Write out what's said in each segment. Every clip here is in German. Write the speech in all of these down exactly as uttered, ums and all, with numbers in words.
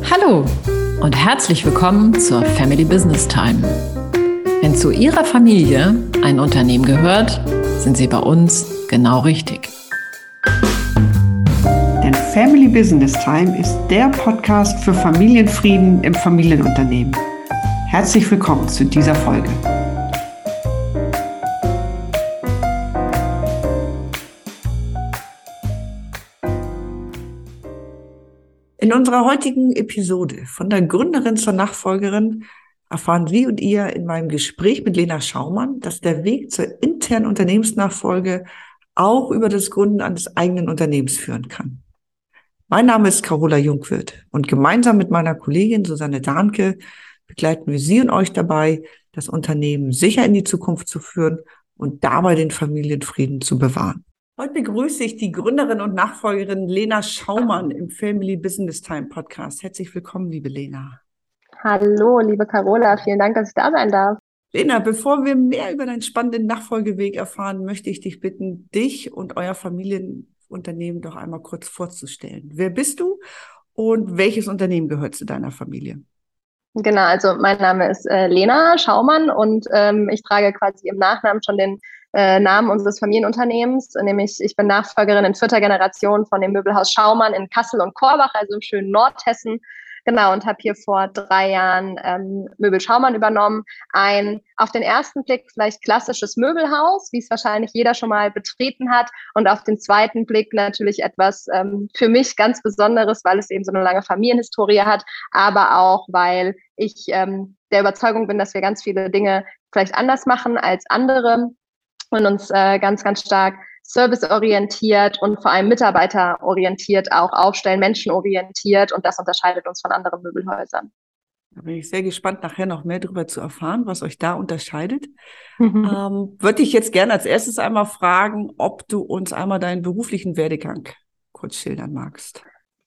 Hallo und herzlich willkommen zur Family Business Time. Wenn zu Ihrer Familie ein Unternehmen gehört, sind Sie bei uns genau richtig. Denn Family Business Time ist der Podcast für Familienfrieden im Familienunternehmen. Herzlich willkommen zu dieser Folge. In unserer heutigen Episode von der Gründerin zur Nachfolgerin erfahren Sie und ihr in meinem Gespräch mit Lena Schaumann, dass der Weg zur internen Unternehmensnachfolge auch über das Gründen eines eigenen Unternehmens führen kann. Mein Name ist Carola Jungwirth und gemeinsam mit meiner Kollegin Susanne Dahnke begleiten wir Sie und euch dabei, das Unternehmen sicher in die Zukunft zu führen und dabei den Familienfrieden zu bewahren. Heute begrüße ich die Gründerin und Nachfolgerin Lena Schaumann im Family Business Time Podcast. Herzlich willkommen, liebe Lena. Hallo, liebe Carola, vielen Dank, dass ich da sein darf. Lena, bevor wir mehr über deinen spannenden Nachfolgeweg erfahren, möchte ich dich bitten, dich und euer Familienunternehmen doch einmal kurz vorzustellen. Wer bist du und welches Unternehmen gehört zu deiner Familie? Genau, also mein Name ist äh, Lena Schaumann und ähm, ich trage quasi im Nachnamen schon den äh, Namen unseres Familienunternehmens, nämlich ich bin Nachfolgerin in vierter Generation von dem Möbelhaus Schaumann in Kassel und Korbach, also im schönen Nordhessen. Genau, und habe hier vor drei Jahren ähm, Möbel Schaumann übernommen. Ein auf den ersten Blick vielleicht klassisches Möbelhaus, wie es wahrscheinlich jeder schon mal betreten hat. Und auf den zweiten Blick natürlich etwas ähm, für mich ganz Besonderes, weil es eben so eine lange Familienhistorie hat, aber auch, weil ich ähm, der Überzeugung bin, dass wir ganz viele Dinge vielleicht anders machen als andere und uns äh, ganz, ganz stark serviceorientiert und vor allem mitarbeiterorientiert auch aufstellen, menschenorientiert, und das unterscheidet uns von anderen Möbelhäusern. Da bin ich sehr gespannt, nachher noch mehr darüber zu erfahren, was euch da unterscheidet. Mhm. Ähm, würde ich jetzt gerne als erstes einmal fragen, ob du uns einmal deinen beruflichen Werdegang kurz schildern magst.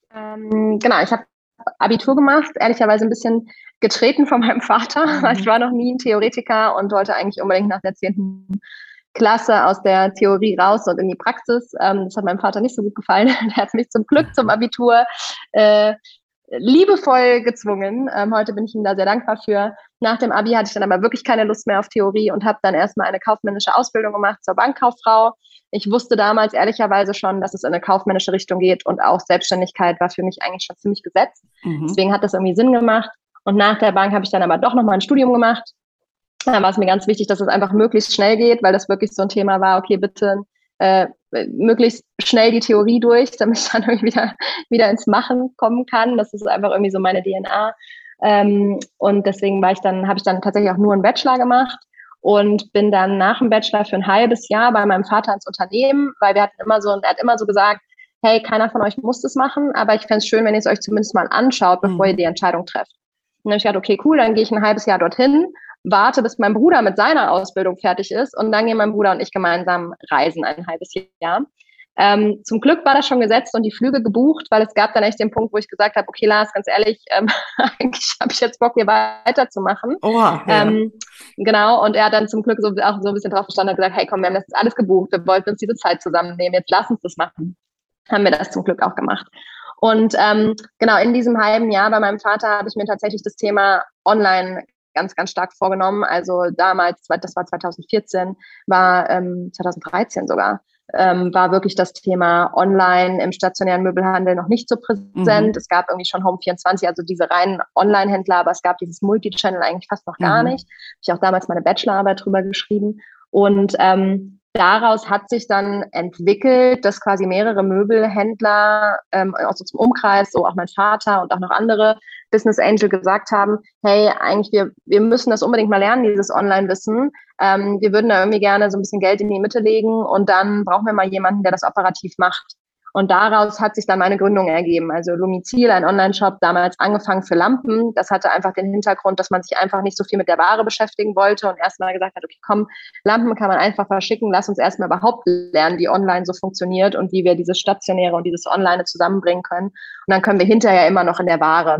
Ähm, genau, ich habe Abitur gemacht, ehrlicherweise ein bisschen getreten von meinem Vater, mhm. weil ich war noch nie ein Theoretiker und wollte eigentlich unbedingt nach der zehnten Klasse aus der Theorie raus und in die Praxis. Ähm, das hat meinem Vater nicht so gut gefallen. Er hat mich zum Glück zum Abitur äh, liebevoll gezwungen. Ähm, heute bin ich ihm da sehr dankbar für. Nach dem Abi hatte ich dann aber wirklich keine Lust mehr auf Theorie und habe dann erstmal eine kaufmännische Ausbildung gemacht zur Bankkauffrau. Ich wusste damals ehrlicherweise schon, dass es in eine kaufmännische Richtung geht, und auch Selbstständigkeit war für mich eigentlich schon ziemlich gesetzt. Mhm. Deswegen hat das irgendwie Sinn gemacht. Und nach der Bank habe ich dann aber doch nochmal ein Studium gemacht. Da war es mir ganz wichtig, dass es einfach möglichst schnell geht, weil das wirklich so ein Thema war, okay, bitte äh, möglichst schnell die Theorie durch, damit ich dann irgendwie wieder, wieder ins Machen kommen kann. Das ist einfach irgendwie so meine D N A. Ähm, und deswegen war ich dann, habe ich dann tatsächlich auch nur einen Bachelor gemacht und bin dann nach dem Bachelor für ein halbes Jahr bei meinem Vater ins Unternehmen, weil wir hatten immer so, er hat immer so gesagt, hey, keiner von euch muss das machen, aber ich fände es schön, wenn ihr es euch zumindest mal anschaut, bevor mhm. ihr die Entscheidung trefft. Und dann habe ich gedacht, okay, cool, dann gehe ich ein halbes Jahr dorthin, warte, bis mein Bruder mit seiner Ausbildung fertig ist, und dann gehen mein Bruder und ich gemeinsam reisen ein halbes Jahr. Ähm, zum Glück war das schon gesetzt und die Flüge gebucht, weil es gab dann echt den Punkt, wo ich gesagt habe, okay, Lars, ganz ehrlich, ähm, eigentlich habe ich jetzt Bock, hier weiterzumachen. Oha, ja. ähm, genau, und er hat dann zum Glück so, auch so ein bisschen drauf verstanden und gesagt, hey komm, wir haben das jetzt alles gebucht, wir wollten uns diese Zeit zusammennehmen, jetzt lass uns das machen. Haben wir das zum Glück auch gemacht. Und ähm, genau, in diesem halben Jahr bei meinem Vater habe ich mir tatsächlich das Thema Online ganz, ganz stark vorgenommen. Also damals, das war zwanzig vierzehn, war ähm, zwanzig dreizehn sogar, ähm, war wirklich das Thema Online im stationären Möbelhandel noch nicht so präsent. Mhm. Es gab irgendwie schon Home vierundzwanzig, also diese reinen Online-Händler, aber es gab dieses Multi-Channel eigentlich fast noch gar mhm. nicht. Habe ich auch damals meine Bachelorarbeit drüber geschrieben. Und ähm, daraus hat sich dann entwickelt, dass quasi mehrere Möbelhändler, ähm, auch so zum Umkreis, so auch mein Vater und auch noch andere Business Angel gesagt haben, hey, eigentlich wir wir müssen das unbedingt mal lernen, dieses Online-Wissen. Ähm, wir würden da irgendwie gerne so ein bisschen Geld in die Mitte legen und dann brauchen wir mal jemanden, der das operativ macht. Und daraus hat sich dann meine Gründung ergeben. Also Lumizil, ein Online-Shop, damals angefangen für Lampen. Das hatte einfach den Hintergrund, dass man sich einfach nicht so viel mit der Ware beschäftigen wollte und erstmal gesagt hat, okay, komm, Lampen kann man einfach verschicken. Lass uns erstmal überhaupt lernen, wie online so funktioniert und wie wir dieses Stationäre und dieses Online zusammenbringen können. Und dann können wir hinterher immer noch in der Ware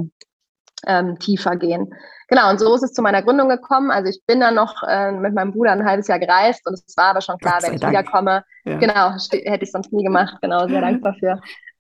ähm, tiefer gehen. Genau, und so ist es zu meiner Gründung gekommen. Also ich bin dann noch äh, mit meinem Bruder ein halbes Jahr gereist und es war aber schon klar, wenn ich Dank. wiederkomme, ja. genau, hätte ich sonst nie gemacht, genau, sehr dankbar für.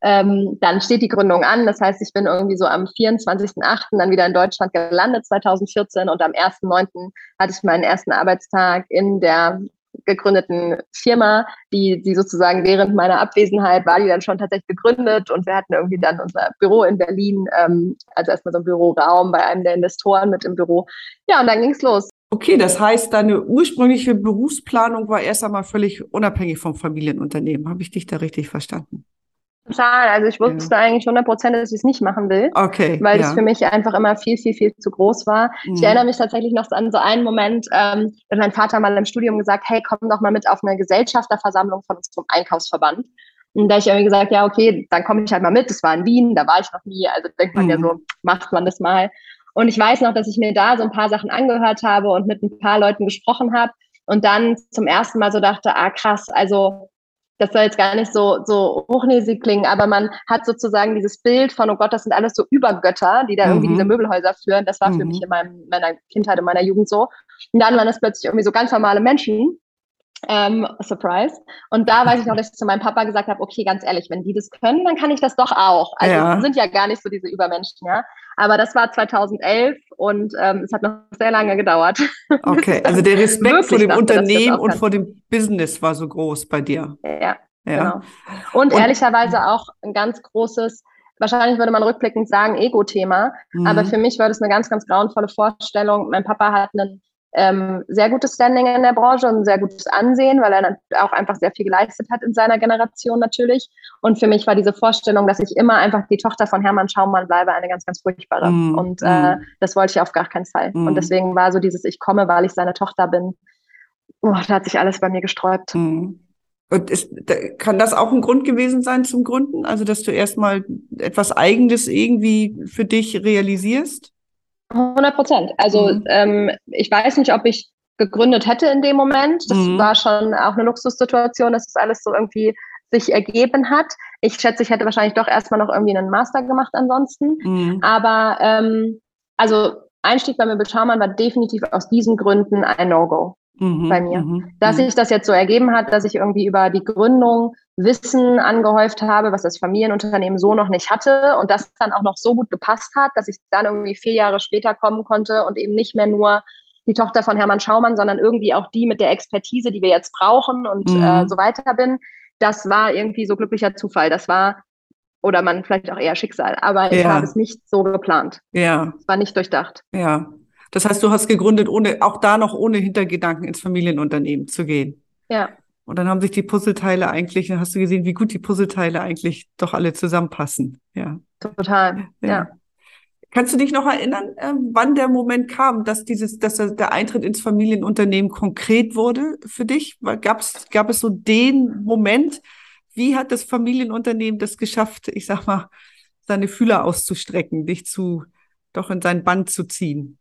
Ähm, dann steht die Gründung an. Das heißt, ich bin irgendwie so am vierundzwanzigsten achten dann wieder in Deutschland gelandet, zweitausendvierzehn. Und am ersten neunten hatte ich meinen ersten Arbeitstag in der gegründeten Firma, die, die sozusagen während meiner Abwesenheit war die dann schon tatsächlich gegründet. Und wir hatten irgendwie dann unser Büro in Berlin, ähm, also erstmal so ein Büroraum bei einem der Investoren mit im Büro. Ja, und dann ging's los. Okay, das heißt, deine ursprüngliche Berufsplanung war erst einmal völlig unabhängig vom Familienunternehmen. Habe ich dich da richtig verstanden? Total. Also ich wusste Ja. eigentlich hundert Prozent, dass ich es nicht machen will, Okay, weil ja. es für mich einfach immer viel, viel, viel zu groß war. Mhm. Ich erinnere mich tatsächlich noch an so einen Moment, ähm, da hat mein Vater mal im Studium gesagt, hey, komm doch mal mit auf eine Gesellschafterversammlung von unserem Einkaufsverband. Und da habe ich irgendwie gesagt, ja, okay, dann komme ich halt mal mit. Das war in Wien, da war ich noch nie. Also denkt man Mhm. ja so, macht man das mal. Und ich weiß noch, dass ich mir da so ein paar Sachen angehört habe und mit ein paar Leuten gesprochen habe und dann zum ersten Mal so dachte, ah krass, also das soll jetzt gar nicht so, so hochnäsig klingen, aber man hat sozusagen dieses Bild von, oh Gott, das sind alles so Übergötter, die da irgendwie Mhm. diese Möbelhäuser führen. Das war Mhm. für mich in meinem, meiner Kindheit, in meiner Jugend so. Und dann waren das plötzlich irgendwie so ganz normale Menschen. Ähm, Surprise. Und da weiß ich noch, dass ich zu meinem Papa gesagt habe, okay, ganz ehrlich, wenn die das können, dann kann ich das doch auch. Also Ja. es sind ja gar nicht so diese Übermenschen, ja. Aber das war zweitausendelf und ähm, es hat noch sehr lange gedauert. Okay, also der Respekt vor dem dachte, Unternehmen und kann. vor dem Business war so groß bei dir. Ja, Ja. genau. Und, Und- ehrlicherweise auch ein ganz großes, wahrscheinlich würde man rückblickend sagen, Ego-Thema. Mhm. Aber für mich war das eine ganz, ganz grauenvolle Vorstellung. Mein Papa hat einen ähm, sehr gutes Standing in der Branche und ein sehr gutes Ansehen, weil er auch einfach sehr viel geleistet hat in seiner Generation natürlich. Und für mich war diese Vorstellung, dass ich immer einfach die Tochter von Hermann Schaumann bleibe, eine ganz, ganz furchtbare. Mm, und mm. äh, das wollte ich auf gar keinen Fall. Mm. Und deswegen war so dieses, ich komme, weil ich seine Tochter bin. Oh, da hat sich alles bei mir gesträubt. Mm. Und ist, kann das auch ein Grund gewesen sein zum Gründen? Also, dass du erstmal etwas Eigenes irgendwie für dich realisierst? hundert Prozent. Also Mhm. ähm, ich weiß nicht, ob ich gegründet hätte in dem Moment. Das Mhm. war schon auch eine Luxussituation, dass das alles so irgendwie sich ergeben hat. Ich schätze, ich hätte wahrscheinlich doch erstmal noch irgendwie einen Master gemacht ansonsten. Mhm. Aber ähm, also Einstieg bei Möbel Schaumann war definitiv aus diesen Gründen ein No-Go. Mhm. Bei mir. Mhm. Dass Mhm. sich das jetzt so ergeben hat, dass ich irgendwie über die Gründung Wissen angehäuft habe, was das Familienunternehmen so noch nicht hatte und das dann auch noch so gut gepasst hat, dass ich dann irgendwie vier Jahre später kommen konnte und eben nicht mehr nur die Tochter von Hermann Schaumann, sondern irgendwie auch die mit der Expertise, die wir jetzt brauchen und Mhm. äh, so weiter bin. Das war irgendwie so glücklicher Zufall. Das war, oder man vielleicht auch eher Schicksal, aber ich Ja. habe es nicht so geplant. Ja, Es war nicht durchdacht. ja. Das heißt, du hast gegründet, ohne, auch da noch ohne Hintergedanken ins Familienunternehmen zu gehen. Ja. Und dann haben sich die Puzzleteile eigentlich, dann hast du gesehen, wie gut die Puzzleteile eigentlich doch alle zusammenpassen. Ja. Total. Ja. Ja. Kannst du dich noch erinnern, äh, wann der Moment kam, dass dieses, dass der Eintritt ins Familienunternehmen konkret wurde für dich? Gab's, gab es so den Moment? Wie hat das Familienunternehmen das geschafft, ich sag mal, seine Fühler auszustrecken, dich zu, doch in sein Band zu ziehen?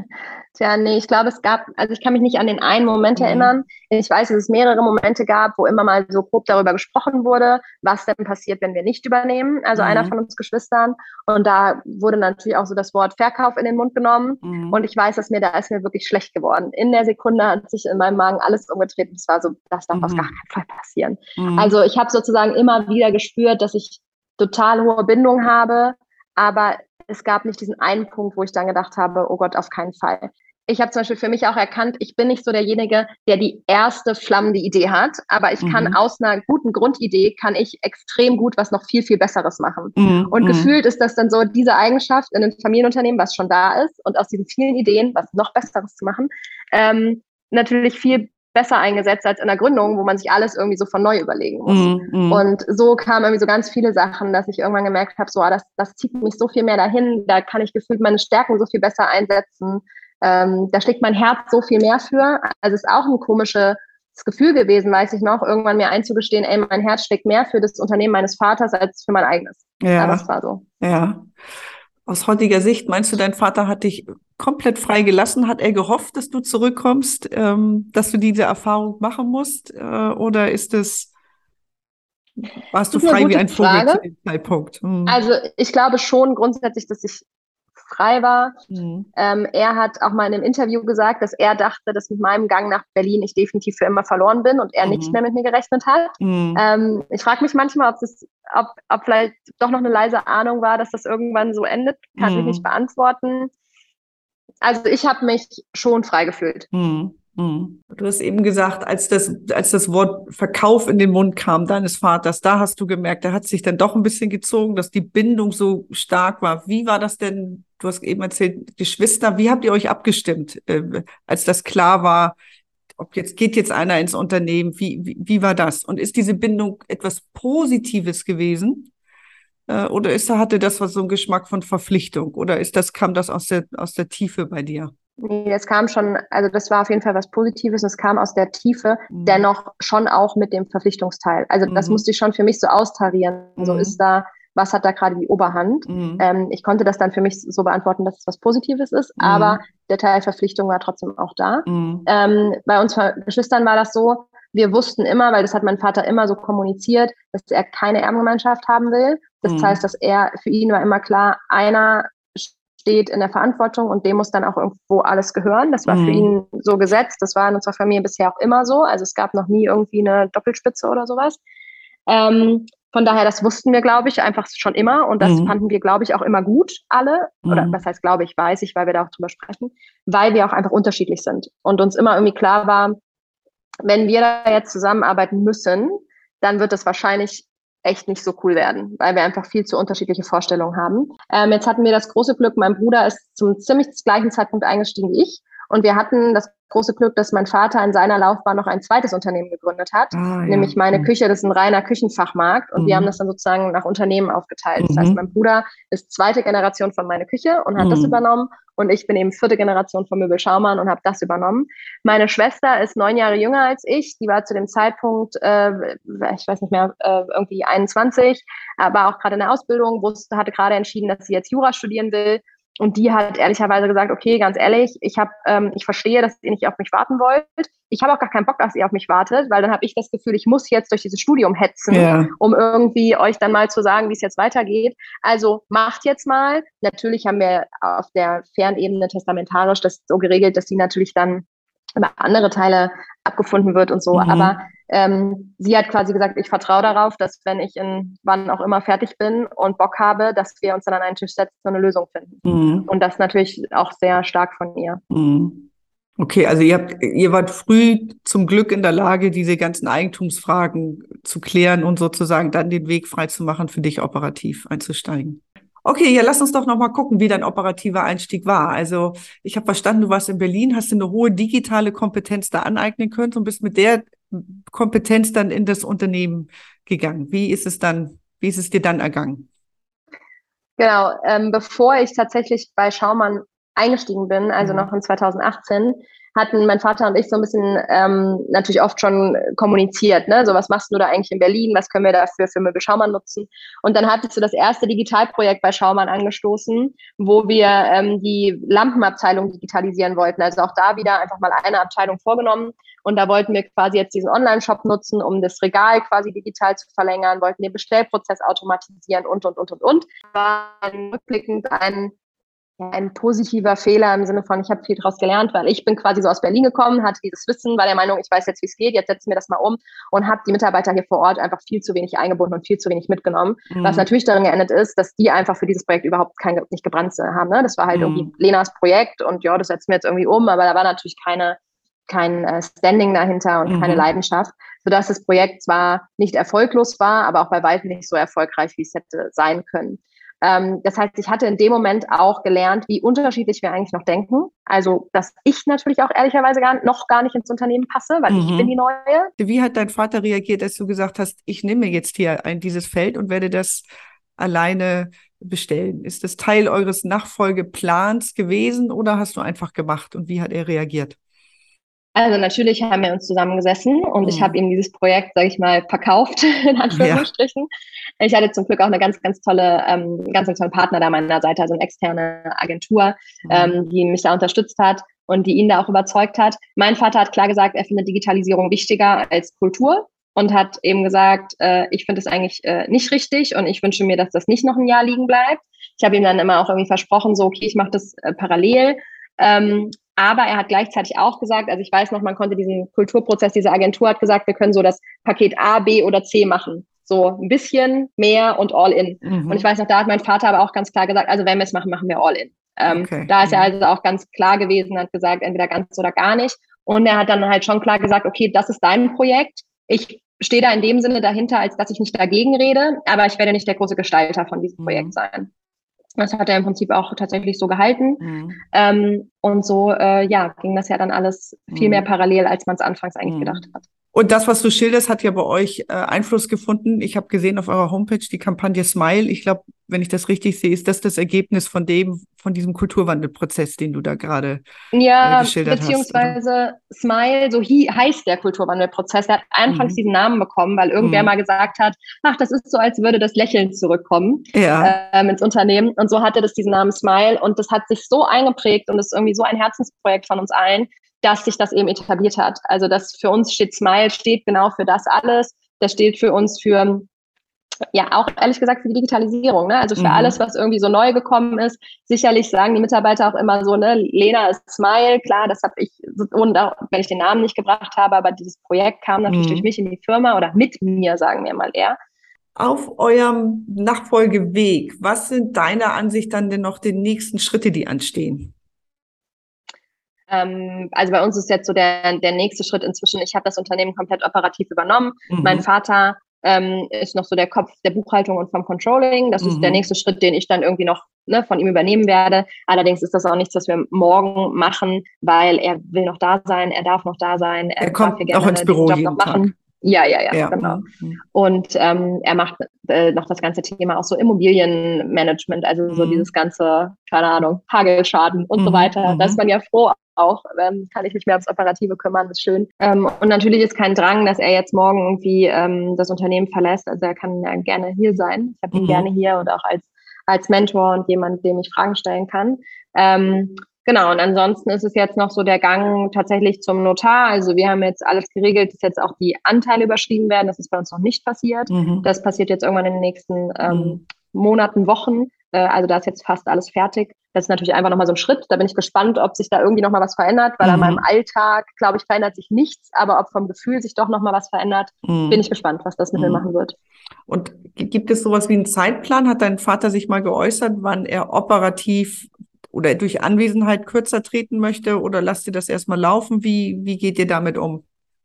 Tja, nee, ich glaube, es gab, also ich kann mich nicht an den einen Moment Mhm. erinnern. Ich weiß, dass es mehrere Momente gab, wo immer mal so grob darüber gesprochen wurde, was denn passiert, wenn wir nicht übernehmen, also Mhm. einer von uns Geschwistern. Und da wurde natürlich auch so das Wort Verkauf in den Mund genommen. Mhm. Und ich weiß, dass mir da ist mir wirklich schlecht geworden. In der Sekunde hat sich in meinem Magen alles umgedreht. Es war so, das darf Mhm. auf gar keinen Fall passieren. Mhm. Also ich habe sozusagen immer wieder gespürt, dass ich total hohe Bindung habe, aber es gab nicht diesen einen Punkt, wo ich dann gedacht habe, oh Gott, auf keinen Fall. Ich habe zum Beispiel für mich auch erkannt, ich bin nicht so derjenige, der die erste flammende Idee hat, aber ich kann Mhm. aus einer guten Grundidee, kann ich extrem gut was noch viel, viel Besseres machen. Mhm. Und Mhm. gefühlt ist das dann so diese Eigenschaft in einem Familienunternehmen, was schon da ist und aus diesen vielen Ideen, was noch Besseres zu machen, ähm, natürlich viel besser eingesetzt als in der Gründung, wo man sich alles irgendwie so von neu überlegen muss. Mhm. Mhm. Und so kamen irgendwie so ganz viele Sachen, dass ich irgendwann gemerkt habe, so, ah, das, das zieht mich so viel mehr dahin, da kann ich gefühlt meine Stärken so viel besser einsetzen. Ähm, da schlägt mein Herz so viel mehr für. Also es ist auch ein komisches Gefühl gewesen, weiß ich noch, irgendwann mir einzugestehen, ey, mein Herz schlägt mehr für das Unternehmen meines Vaters als für mein eigenes. Ja. Aber es war so. Ja. Aus heutiger Sicht, meinst du, dein Vater hat dich komplett frei gelassen? Hat er gehofft, dass du zurückkommst, ähm, dass du diese Erfahrung machen musst? Äh, oder ist es, warst du Das ist eine frei wie gute ein Vogel Frage. zu dem Zeitpunkt? Hm. Also ich glaube schon grundsätzlich, dass ich frei war. Mhm. Ähm, er hat auch mal in einem Interview gesagt, dass er dachte, dass mit meinem Gang nach Berlin ich definitiv für immer verloren bin und er Mhm. nicht mehr mit mir gerechnet hat. Mhm. Ähm, ich frage mich manchmal, ob, das, ob, ob vielleicht doch noch eine leise Ahnung war, dass das irgendwann so endet. Kann Mhm. ich nicht beantworten. Also ich habe mich schon frei gefühlt. Mhm. Mhm. Du hast eben gesagt, als das, als das Wort Verkauf in den Mund kam deines Vaters, da hast du gemerkt, da hat sich dann doch ein bisschen gezogen, dass die Bindung so stark war. Wie war das denn? Du hast eben erzählt, Geschwister, wie habt ihr euch abgestimmt, äh, als das klar war, ob jetzt geht jetzt einer ins Unternehmen? Wie, wie, wie war das? Und ist diese Bindung etwas Positives gewesen? Äh, oder ist da, hatte das was so einen Geschmack von Verpflichtung? Oder ist das, kam das aus der, aus der Tiefe bei dir? Nee, das kam schon, also das war auf jeden Fall was Positives. Es kam aus der Tiefe, Mhm. dennoch schon auch mit dem Verpflichtungsteil. Also das Mhm. musste ich schon für mich so austarieren. Mhm. So ist da, was hat da gerade die Oberhand? Mhm. Ähm, ich konnte das dann für mich so beantworten, dass es was Positives ist, Mhm. aber der Teil Verpflichtung war trotzdem auch da. Mhm. Ähm, bei uns Geschwistern war das so, wir wussten immer, weil das hat mein Vater immer so kommuniziert, dass er keine Erbengemeinschaft haben will. Das Mhm. heißt, dass er, für ihn war immer klar, einer steht in der Verantwortung und dem muss dann auch irgendwo alles gehören. Das war Mhm. für ihn so gesetzt. Das war in unserer Familie bisher auch immer so. Also es gab noch nie irgendwie eine Doppelspitze oder sowas. Ähm, von daher, das wussten wir, glaube ich, einfach schon immer. Und das Mhm. fanden wir, glaube ich, auch immer gut, alle. Oder Mhm. was heißt, glaube ich, weiß ich, weil wir da auch drüber sprechen. Weil wir auch einfach unterschiedlich sind. Und uns immer irgendwie klar war, wenn wir da jetzt zusammenarbeiten müssen, dann wird es wahrscheinlich echt nicht so cool werden, weil wir einfach viel zu unterschiedliche Vorstellungen haben. Ähm, jetzt hatten wir das große Glück, mein Bruder ist zum ziemlich gleichen Zeitpunkt eingestiegen wie ich. Und wir hatten das große Glück, dass mein Vater in seiner Laufbahn noch ein zweites Unternehmen gegründet hat, Ah, ja. nämlich meine Mhm. Küche. Das ist ein reiner Küchenfachmarkt und Mhm. wir haben das dann sozusagen nach Unternehmen aufgeteilt. Das Mhm. heißt, mein Bruder ist zweite Generation von meine Küche und hat Mhm. das übernommen und ich bin eben vierte Generation von Möbel Schaumann und habe das übernommen. Meine Schwester ist neun Jahre jünger als ich. Die war zu dem Zeitpunkt, äh, ich weiß nicht mehr, äh, irgendwie einundzwanzig, war auch gerade in der Ausbildung, wusste, hatte gerade entschieden, dass sie jetzt Jura studieren will. Und die hat ehrlicherweise gesagt, okay, ganz ehrlich, ich habe, ähm, ich verstehe, dass ihr nicht auf mich warten wollt. Ich habe auch gar keinen Bock, dass ihr auf mich wartet, weil dann habe ich das Gefühl, ich muss jetzt durch dieses Studium hetzen, Ja. um irgendwie euch dann mal zu sagen, wie es jetzt weitergeht. Also macht jetzt mal. Natürlich haben wir auf der Fernebene testamentarisch das so geregelt, dass sie natürlich dann über andere Teile abgefunden wird und so. Mhm. Aber ähm, sie hat quasi gesagt, ich vertraue darauf, dass wenn ich in wann auch immer fertig bin und Bock habe, dass wir uns dann an einen Tisch setzen und eine Lösung finden. Mhm. Und das natürlich auch sehr stark von ihr. Mhm. Okay, also ihr habt, ihr wart früh zum Glück in der Lage, diese ganzen Eigentumsfragen zu klären und sozusagen dann den Weg frei zu machen, für dich operativ einzusteigen. Okay, ja, lass uns doch noch mal gucken, wie dein operativer Einstieg war. Also ich habe verstanden, du warst in Berlin, hast dir eine hohe digitale Kompetenz da aneignen können und bist mit der Kompetenz dann in das Unternehmen gegangen. Wie ist es dann, wie ist es dir dann ergangen? Genau, ähm, bevor ich tatsächlich bei Schaumann eingestiegen bin, also Mhm. noch in zweitausendachtzehn, hatten mein Vater und ich so ein bisschen ähm, natürlich oft schon kommuniziert, ne? So, was machst du da eigentlich in Berlin? Was können wir dafür für Möbel Schaumann nutzen? Und dann hattest du das erste Digitalprojekt bei Schaumann angestoßen, wo wir ähm, die Lampenabteilung digitalisieren wollten. Also auch da wieder einfach mal eine Abteilung vorgenommen. Und da wollten wir quasi jetzt diesen Online-Shop nutzen, um das Regal quasi digital zu verlängern, wollten den Bestellprozess automatisieren und, und, und, und, und. War rückblickend ein ein positiver Fehler im Sinne von, ich habe viel daraus gelernt, weil ich bin quasi so aus Berlin gekommen, hatte dieses Wissen, war der Meinung, ich weiß jetzt, wie es geht, jetzt setzen wir das mal um und habe die Mitarbeiter hier vor Ort einfach viel zu wenig eingebunden und viel zu wenig mitgenommen, Mhm. was natürlich darin geendet ist, dass die einfach für dieses Projekt überhaupt kein, nicht gebrannt haben. Ne? Das war halt Mhm. irgendwie Lenas Projekt und ja, das setzen wir jetzt irgendwie um, aber da war natürlich keine, kein äh, Standing dahinter und Mhm. keine Leidenschaft, sodass das Projekt zwar nicht erfolglos war, aber auch bei weitem nicht so erfolgreich, wie es hätte sein können. Ähm, das heißt, ich hatte in dem Moment auch gelernt, wie unterschiedlich wir eigentlich noch denken. Also, dass ich natürlich auch ehrlicherweise gar, noch gar nicht ins Unternehmen passe, weil Mhm. ich bin die Neue. Wie hat dein Vater reagiert, als du gesagt hast, ich nehme jetzt hier ein, dieses Feld und werde das alleine bestellen? Ist das Teil eures Nachfolgeplans gewesen oder hast du einfach gemacht und wie hat er reagiert? Also natürlich haben wir uns zusammengesessen und Mhm. ich habe ihm dieses Projekt, sage ich mal, verkauft, in Anführungsstrichen. Ja. Ich hatte zum Glück auch eine ganz, ganz tolle, ähm, ganz, ganz tolle Partner da an meiner Seite, also eine externe Agentur, mhm. ähm, die mich da unterstützt hat und die ihn da auch überzeugt hat. Mein Vater hat klar gesagt, er findet Digitalisierung wichtiger als Kultur und hat eben gesagt, äh, ich finde es eigentlich äh, nicht richtig und ich wünsche mir, dass das nicht noch ein Jahr liegen bleibt. Ich habe ihm dann immer auch irgendwie versprochen, so, okay, ich mache das äh, parallel. Ähm, aber er hat gleichzeitig auch gesagt, also ich weiß noch, man konnte diesen Kulturprozess, diese Agentur hat gesagt, wir können so das Paket A, B oder C machen. So ein bisschen mehr und all in. Mhm. Und ich weiß noch, da hat mein Vater aber auch ganz klar gesagt, also wenn wir es machen, machen wir all in. Ähm, okay. Da ist er also auch ganz klar gewesen, hat gesagt, entweder ganz oder gar nicht. Und er hat dann halt schon klar gesagt, okay, das ist dein Projekt. Ich stehe da in dem Sinne dahinter, als dass ich nicht dagegen rede, aber ich werde nicht der große Gestalter von diesem mhm. Projekt sein. Das hat er im Prinzip auch tatsächlich so gehalten. Mhm. Ähm, und so, äh, ja, ging das ja dann alles viel mehr parallel, als man es anfangs eigentlich mhm. gedacht hat. Und das, was du schilderst, hat ja bei euch äh, Einfluss gefunden. Ich habe gesehen auf eurer Homepage die Kampagne Smile. Ich glaube, wenn ich das richtig sehe, ist das das Ergebnis von dem, von diesem Kulturwandelprozess, den du da gerade ja, äh, geschildert beziehungsweise hast, Smile, so hi, heißt der Kulturwandelprozess. Der hat anfangs mhm. diesen Namen bekommen, weil irgendwer mhm. mal gesagt hat, ach, das ist so, als würde das Lächeln zurückkommen ja. ähm, ins Unternehmen. Und so hatte das diesen Namen Smile. Und das hat sich so eingeprägt und ist irgendwie so ein Herzensprojekt von uns allen, dass sich das eben etabliert hat. Also das für uns steht Smile, steht genau für das alles. Das steht für uns für, ja, auch ehrlich gesagt für die Digitalisierung, ne? Also für mhm. alles, was irgendwie so neu gekommen ist. Sicherlich sagen die Mitarbeiter auch immer so, ne, Lena ist Smile, klar, das habe ich, und auch, wenn ich den Namen nicht gebracht habe, aber dieses Projekt kam natürlich mhm. durch mich in die Firma oder mit mir, sagen wir mal eher. Auf eurem Nachfolgeweg, was sind deiner Ansicht dann denn noch die nächsten Schritte, die anstehen? Also bei uns ist jetzt so der, der nächste Schritt inzwischen, ich habe das Unternehmen komplett operativ übernommen. Mhm. Mein Vater ähm, ist noch so der Kopf der Buchhaltung und vom Controlling. Das mhm. ist der nächste Schritt, den ich dann irgendwie noch ne, von ihm übernehmen werde. Allerdings ist das auch nichts, was wir morgen machen, weil er will noch da sein, er darf noch da sein. Er, er kommt auch ins Büro jeden Tag. Machen. Ja, ja, ja, ja, genau. Mhm. Und ähm, er macht äh, noch das ganze Thema auch so Immobilienmanagement, also mhm. so dieses ganze, keine Ahnung, Hagelschaden und mhm. so weiter. Da ist man ja froh auch, ähm, kann ich mich mehr aufs Operative kümmern, ist schön. Ähm, und natürlich ist kein Drang, dass er jetzt morgen irgendwie ähm, das Unternehmen verlässt. Also er kann ja gerne hier sein. Ich habe ihn mhm. gerne hier und auch als, als Mentor und jemand, dem ich Fragen stellen kann. Ähm, Genau, und ansonsten ist es jetzt noch so der Gang tatsächlich zum Notar. Also wir haben jetzt alles geregelt, dass jetzt auch die Anteile überschrieben werden. Das ist bei uns noch nicht passiert. Mhm. Das passiert jetzt irgendwann in den nächsten ähm, mhm. Monaten, Wochen. Äh, also da ist jetzt fast alles fertig. Das ist natürlich einfach nochmal so ein Schritt. Da bin ich gespannt, ob sich da irgendwie nochmal was verändert, weil mhm. an meinem Alltag, glaube ich, verändert sich nichts. Aber ob vom Gefühl sich doch nochmal was verändert, mhm. bin ich gespannt, was das mit mir mhm. machen wird. Und gibt es sowas wie einen Zeitplan? Hat dein Vater sich mal geäußert, wann er operativ oder durch Anwesenheit kürzer treten möchte, oder lasst ihr das erstmal laufen? Wie, wie geht ihr damit um?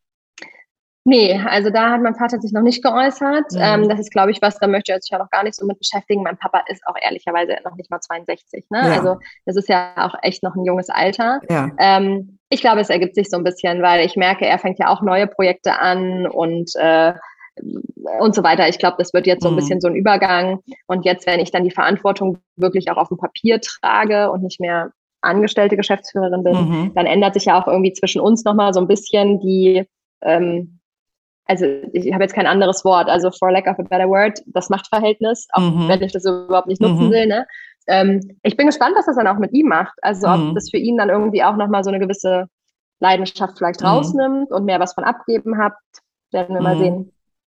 Nee, also da hat mein Vater sich noch nicht geäußert. Mhm. Ähm, das ist, glaube ich, was, da möchte er sich ja noch gar nicht so mit beschäftigen. Mein Papa ist auch ehrlicherweise noch nicht mal zweiundsechzig. Ne? Ja. Also das ist ja auch echt noch ein junges Alter. Ja. Ähm, ich glaube, es ergibt sich so ein bisschen, weil ich merke, er fängt ja auch neue Projekte an und äh, und so weiter. Ich glaube, das wird jetzt so ein bisschen so ein Übergang. Und jetzt, wenn ich dann die Verantwortung wirklich auch auf dem Papier trage und nicht mehr angestellte Geschäftsführerin bin, mhm. dann ändert sich ja auch irgendwie zwischen uns nochmal so ein bisschen die, ähm, also ich habe jetzt kein anderes Wort, also for lack of a better word, das Machtverhältnis, auch mhm. wenn ich das überhaupt nicht nutzen mhm. will. Ne? Ähm, ich bin gespannt, was das dann auch mit ihm macht. Also ob mhm. das für ihn dann irgendwie auch nochmal so eine gewisse Leidenschaft vielleicht mhm. rausnimmt und mehr was von abgeben habt, werden wir mhm. mal sehen.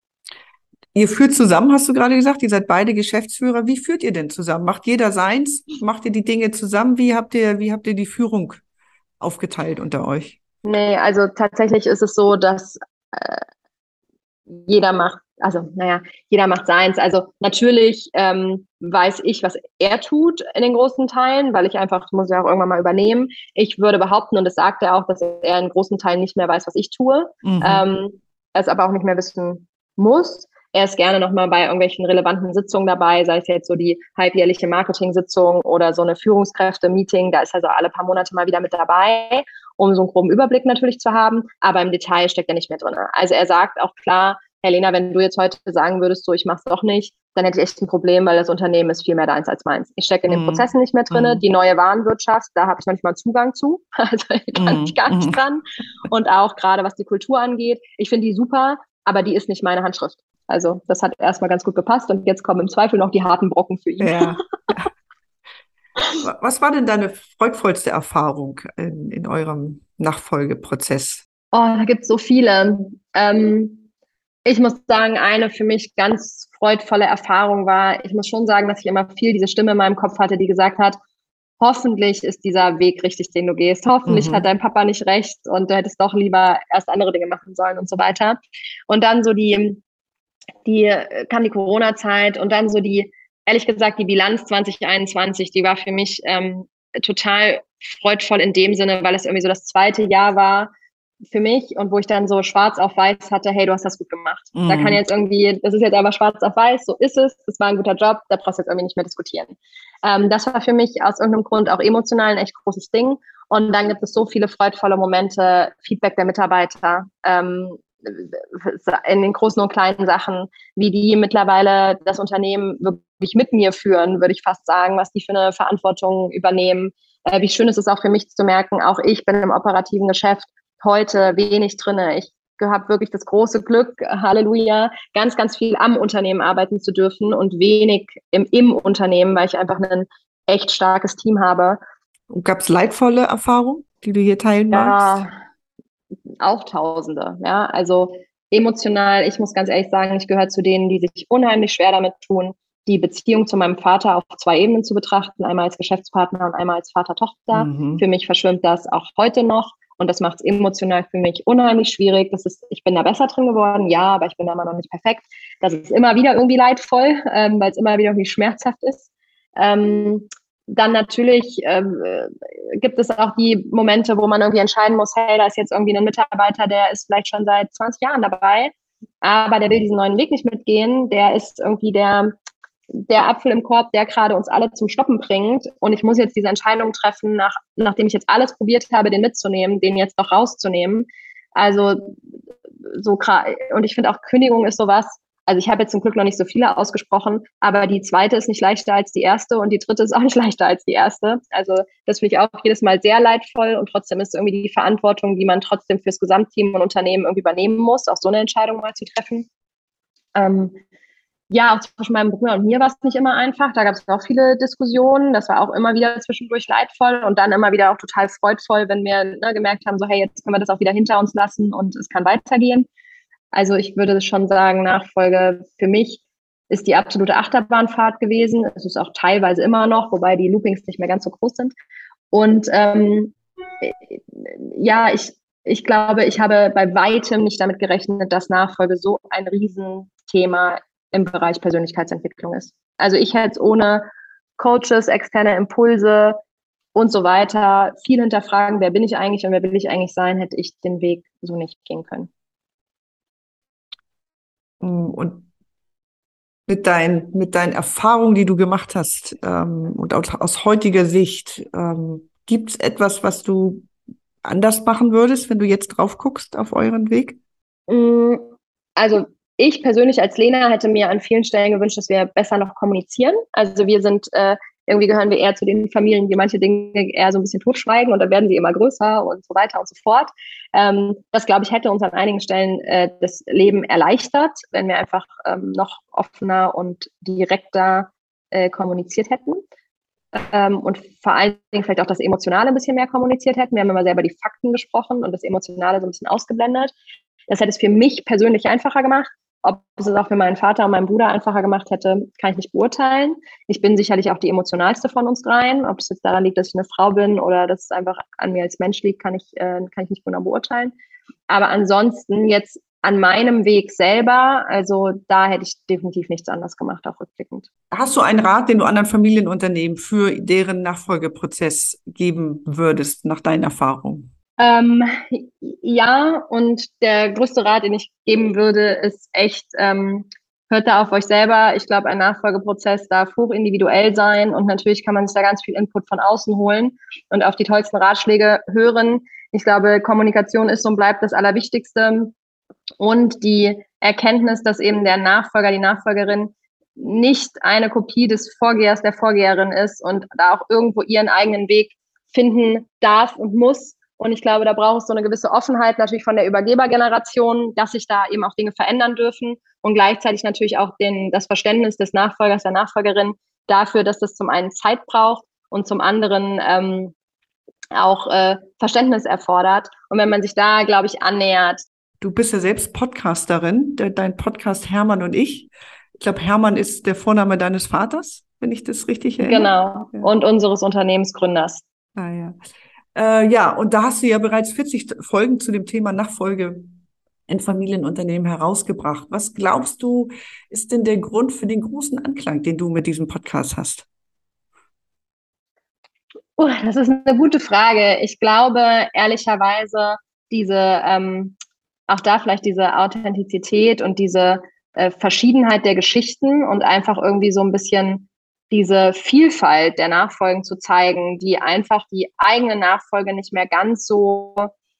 Ihr führt zusammen, hast du gerade gesagt, ihr seid beide Geschäftsführer. Wie führt ihr denn zusammen? Macht jeder seins? Macht ihr die Dinge zusammen? Wie habt ihr, wie habt ihr die Führung aufgeteilt unter euch? Nee, also tatsächlich ist es so, dass äh, jeder macht, also naja, jeder macht seins. Also natürlich ähm, weiß ich, was er tut in den großen Teilen, weil ich einfach, das muss ja auch irgendwann mal übernehmen. Ich würde behaupten, und das sagt er auch, dass er in großen Teilen nicht mehr weiß, was ich tue. Mhm. Ähm, er es aber auch nicht mehr wissen muss. Er ist gerne nochmal bei irgendwelchen relevanten Sitzungen dabei, sei es jetzt so die halbjährliche Marketing-Sitzung oder so eine Führungskräfte-Meeting. Da ist er so alle paar Monate mal wieder mit dabei, um so einen groben Überblick natürlich zu haben. Aber im Detail steckt er nicht mehr drin. Also er sagt auch klar, Herr Lena, wenn du jetzt heute sagen würdest, so ich mach's doch nicht, dann hätte ich echt ein Problem, weil das Unternehmen ist viel mehr deins als meins. Ich stecke in den mm. Prozessen nicht mehr drin. Mm. Die neue Warenwirtschaft, da habe ich noch nicht mal Zugang zu. Also da kann ich gar nicht dran. Und auch gerade was die Kultur angeht, ich finde die super, aber die ist nicht meine Handschrift. Also das hat erstmal ganz gut gepasst und jetzt kommen im Zweifel noch die harten Brocken für ihn. Ja. Was war denn deine freudvollste Erfahrung in, in eurem Nachfolgeprozess? Oh, da gibt es so viele. Ähm, Ich muss sagen, eine für mich ganz freudvolle Erfahrung war, ich muss schon sagen, dass ich immer viel diese Stimme in meinem Kopf hatte, die gesagt hat, hoffentlich ist dieser Weg richtig, den du gehst. Hoffentlich Mhm. hat dein Papa nicht recht und du hättest doch lieber erst andere Dinge machen sollen und so weiter. Und dann so die, die kam die Corona-Zeit und dann so die, ehrlich gesagt, die Bilanz zwanzig einundzwanzig, die war für mich ähm, total freudvoll in dem Sinne, weil es irgendwie so das zweite Jahr war für mich und wo ich dann so schwarz auf weiß hatte, hey, du hast das gut gemacht. Mhm. Da kann jetzt irgendwie, das ist jetzt aber schwarz auf weiß, so ist es, das war ein guter Job, da brauchst du jetzt irgendwie nicht mehr diskutieren. Ähm, das war für mich aus irgendeinem Grund auch emotional ein echt großes Ding. Und dann gibt es so viele freudvolle Momente, Feedback der Mitarbeiter, ähm, in den großen und kleinen Sachen, wie die mittlerweile das Unternehmen wirklich mit mir führen, würde ich fast sagen, was die für eine Verantwortung übernehmen. Äh, wie schön ist es auch für mich zu merken, auch ich bin im operativen Geschäft heute wenig drinne. Ich habe wirklich das große Glück, Halleluja, ganz, ganz viel am Unternehmen arbeiten zu dürfen und wenig im, im Unternehmen, weil ich einfach ein echt starkes Team habe. Und gab es leidvolle Erfahrungen, die du hier teilen magst? Ja, auch Tausende, ja, also emotional, ich muss ganz ehrlich sagen, ich gehöre zu denen, die sich unheimlich schwer damit tun, die Beziehung zu meinem Vater auf zwei Ebenen zu betrachten, einmal als Geschäftspartner und einmal als Vater-Tochter. Mhm. Für mich verschwimmt das auch heute noch und das macht es emotional für mich unheimlich schwierig. Das ist, ich bin da besser drin geworden, ja, aber ich bin da immer noch nicht perfekt. Das ist immer wieder irgendwie leidvoll, ähm, weil es immer wieder irgendwie schmerzhaft ist. Ähm, Dann natürlich ähm, gibt es auch die Momente, wo man irgendwie entscheiden muss, hey, da ist jetzt irgendwie ein Mitarbeiter, der ist vielleicht schon seit zwanzig Jahren dabei, aber der will diesen neuen Weg nicht mitgehen. Der ist irgendwie der, der Apfel im Korb, der gerade uns alle zum Stoppen bringt. Und ich muss jetzt diese Entscheidung treffen, nach, nachdem ich jetzt alles probiert habe, den mitzunehmen, den jetzt noch rauszunehmen. Also so, und ich finde auch Kündigung ist sowas. Also ich habe jetzt zum Glück noch nicht so viele ausgesprochen, aber die zweite ist nicht leichter als die erste und die dritte ist auch nicht leichter als die erste. Also das finde ich auch jedes Mal sehr leidvoll und trotzdem ist irgendwie die Verantwortung, die man trotzdem fürs Gesamtteam und Unternehmen irgendwie übernehmen muss, auch so eine Entscheidung mal zu treffen. Ähm, ja, auch zwischen meinem Bruder und mir war es nicht immer einfach. Da gab es auch viele Diskussionen. Das war auch immer wieder zwischendurch leidvoll und dann immer wieder auch total freudvoll, wenn wir ne, gemerkt haben, so hey, jetzt können wir das auch wieder hinter uns lassen und es kann weitergehen. Also ich würde schon sagen, Nachfolge für mich ist die absolute Achterbahnfahrt gewesen. Es ist auch teilweise immer noch, wobei die Loopings nicht mehr ganz so groß sind. Und ähm, ja, ich, ich glaube, ich habe bei weitem nicht damit gerechnet, dass Nachfolge so ein Riesenthema im Bereich Persönlichkeitsentwicklung ist. Also ich hätte es ohne Coaches, externe Impulse und so weiter, viel hinterfragen, wer bin ich eigentlich und wer will ich eigentlich sein, hätte ich den Weg so nicht gehen können. Und mit, dein, mit deinen Erfahrungen, die du gemacht hast ähm, und aus, aus heutiger Sicht, ähm, gibt es etwas, was du anders machen würdest, wenn du jetzt drauf guckst auf euren Weg? Also ich persönlich als Lena hätte mir an vielen Stellen gewünscht, dass wir besser noch kommunizieren. Also wir sind, äh, irgendwie gehören wir eher zu den Familien, die manche Dinge eher so ein bisschen totschweigen und dann werden sie immer größer und so weiter und so fort. Ähm, das, glaube ich, hätte uns an einigen Stellen äh, das Leben erleichtert, wenn wir einfach ähm, noch offener und direkter äh, kommuniziert hätten. Ähm, und vor allen Dingen vielleicht auch das Emotionale ein bisschen mehr kommuniziert hätten. Wir haben immer sehr über die Fakten gesprochen und das Emotionale so ein bisschen ausgeblendet. Das hätte es für mich persönlich einfacher gemacht. Ob es es auch für meinen Vater und meinen Bruder einfacher gemacht hätte, kann ich nicht beurteilen. Ich bin sicherlich auch die emotionalste von uns dreien. Ob es jetzt daran liegt, dass ich eine Frau bin oder dass es einfach an mir als Mensch liegt, kann ich, äh, kann ich nicht genau beurteilen. Aber ansonsten jetzt an meinem Weg selber, also da hätte ich definitiv nichts anderes gemacht, auch rückblickend. Hast du einen Rat, den du anderen Familienunternehmen für deren Nachfolgeprozess geben würdest, nach deinen Erfahrungen? Ähm, ja, und der größte Rat, den ich geben würde, ist echt, ähm, hört da auf euch selber. Ich glaube, ein Nachfolgeprozess darf hochindividuell sein und natürlich kann man sich da ganz viel Input von außen holen und auf die tollsten Ratschläge hören. Ich glaube, Kommunikation ist und bleibt das Allerwichtigste und die Erkenntnis, dass eben der Nachfolger, die Nachfolgerin nicht eine Kopie des Vorgehers, der Vorgeherin ist und da auch irgendwo ihren eigenen Weg finden darf und muss. Und ich glaube, da braucht es so eine gewisse Offenheit natürlich von der Übergebergeneration, dass sich da eben auch Dinge verändern dürfen und gleichzeitig natürlich auch den, das Verständnis des Nachfolgers, der Nachfolgerin dafür, dass das zum einen Zeit braucht und zum anderen ähm, auch äh, Verständnis erfordert. Und wenn man sich da, glaube ich, annähert, Du bist ja selbst Podcasterin, de, dein Podcast Hermann und ich. Ich glaube, Hermann ist der Vorname deines Vaters, wenn ich das richtig erinnere. Genau, ja. Und unseres Unternehmensgründers. Ah, ja. Äh, ja, und da hast du ja bereits vierzig Folgen zu dem Thema Nachfolge in Familienunternehmen herausgebracht. Was glaubst du, ist denn der Grund für den großen Anklang, den du mit diesem Podcast hast? Uh, das ist eine gute Frage. Ich glaube, ehrlicherweise, diese, ähm, auch da vielleicht diese Authentizität und diese äh, Verschiedenheit der Geschichten und einfach irgendwie so ein bisschen diese Vielfalt der Nachfolgen zu zeigen, die einfach die eigene Nachfolge nicht mehr ganz so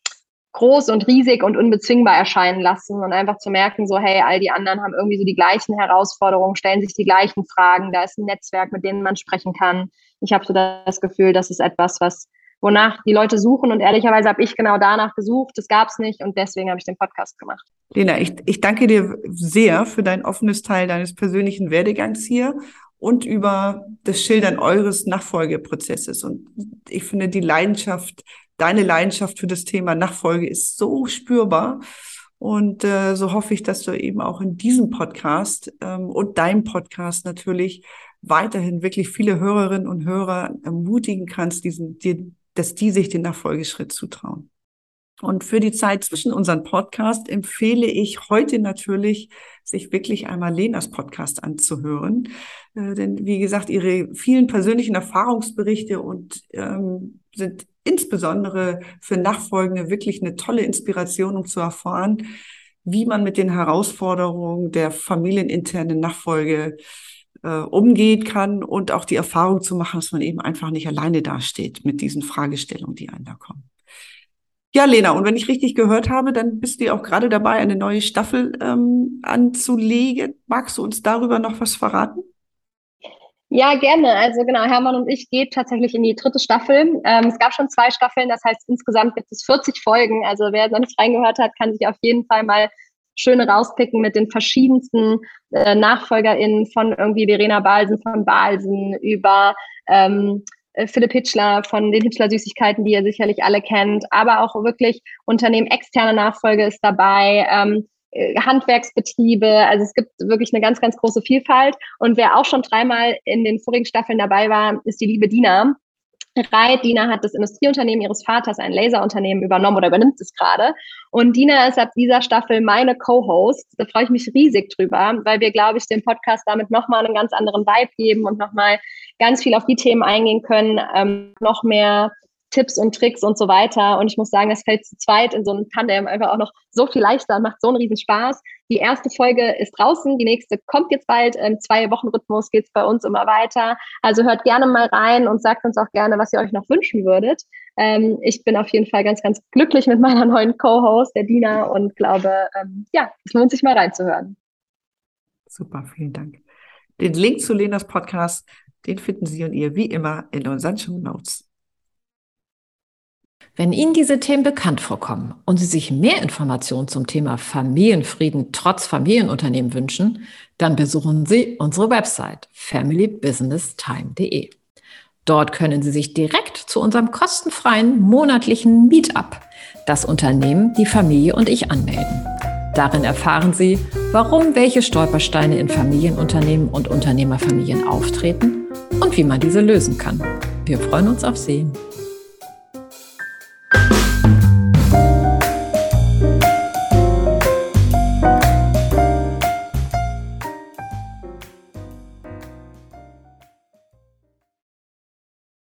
groß und riesig und unbezwingbar erscheinen lassen und einfach zu merken, so hey, all die anderen haben irgendwie so die gleichen Herausforderungen, stellen sich die gleichen Fragen, da ist ein Netzwerk, mit dem man sprechen kann. Ich habe so das Gefühl, das ist etwas, was wonach die Leute suchen und ehrlicherweise habe ich genau danach gesucht, das gab es nicht und deswegen habe ich den Podcast gemacht. Lena, ich, ich danke dir sehr für dein offenes Teil deines persönlichen Werdegangs hier und über das Schildern eures Nachfolgeprozesses. Und ich finde, die Leidenschaft, deine Leidenschaft für das Thema Nachfolge ist so spürbar. Und äh, so hoffe ich, dass du eben auch in diesem Podcast ähm, und deinem Podcast natürlich weiterhin wirklich viele Hörerinnen und Hörer ermutigen kannst, diesen, die, dass die sich den Nachfolgeschritt zutrauen. Und für die Zeit zwischen unseren Podcast empfehle ich heute natürlich, sich wirklich einmal Lenas Podcast anzuhören. Äh, denn wie gesagt, ihre vielen persönlichen Erfahrungsberichte und ähm, sind insbesondere für Nachfolgende wirklich eine tolle Inspiration, um zu erfahren, wie man mit den Herausforderungen der familieninternen Nachfolge äh, umgehen kann und auch die Erfahrung zu machen, dass man eben einfach nicht alleine dasteht mit diesen Fragestellungen, die einem da kommen. Ja, Lena, und wenn ich richtig gehört habe, dann bist du ja auch gerade dabei, eine neue Staffel ähm, anzulegen. Magst du uns darüber noch was verraten? Ja, gerne. Also genau, Hermann und ich geht tatsächlich in die dritte Staffel. Ähm, es gab schon zwei Staffeln, das heißt insgesamt gibt es vierzig Folgen. Also wer noch nicht reingehört hat, kann sich auf jeden Fall mal schöne rauspicken mit den verschiedensten äh, NachfolgerInnen von irgendwie Verena Balsen von Balsen über ähm, Philipp Hitschler von den Hitschler Süßigkeiten, die ihr sicherlich alle kennt, aber auch wirklich Unternehmen externe Nachfolge ist dabei, ähm, Handwerksbetriebe, also es gibt wirklich eine ganz, ganz große Vielfalt und wer auch schon dreimal in den vorigen Staffeln dabei war, ist die liebe Dina Reit. Dina hat das Industrieunternehmen ihres Vaters, ein Laserunternehmen, übernommen oder übernimmt es gerade. Und Dina ist ab dieser Staffel meine Co-Host. Da freue ich mich riesig drüber, weil wir, glaube ich, dem Podcast damit nochmal einen ganz anderen Vibe geben und nochmal ganz viel auf die Themen eingehen können, ähm, noch mehr Tipps und Tricks und so weiter. Und ich muss sagen, das fällt zu zweit in so einem Tandem einfach auch noch so viel leichter und macht so einen riesen Spaß. Die erste Folge ist draußen, die nächste kommt jetzt bald. Im Zwei-Wochen-Rhythmus geht es bei uns immer weiter. Also hört gerne mal rein und sagt uns auch gerne, was ihr euch noch wünschen würdet. Ähm, ich bin auf jeden Fall ganz, ganz glücklich mit meiner neuen Co-Host, der Dina, und glaube, ähm, ja, es lohnt sich mal reinzuhören. Super, vielen Dank. Den Link zu Lenas Podcast, den finden Sie und ihr wie immer in unseren Shownotes. Wenn Ihnen diese Themen bekannt vorkommen und Sie sich mehr Informationen zum Thema Familienfrieden trotz Familienunternehmen wünschen, dann besuchen Sie unsere Website family business time punkt de. Dort können Sie sich direkt zu unserem kostenfreien monatlichen Meetup, das Unternehmen, die Familie und ich, anmelden. Darin erfahren Sie, warum welche Stolpersteine in Familienunternehmen und Unternehmerfamilien auftreten und wie man diese lösen kann. Wir freuen uns auf Sie.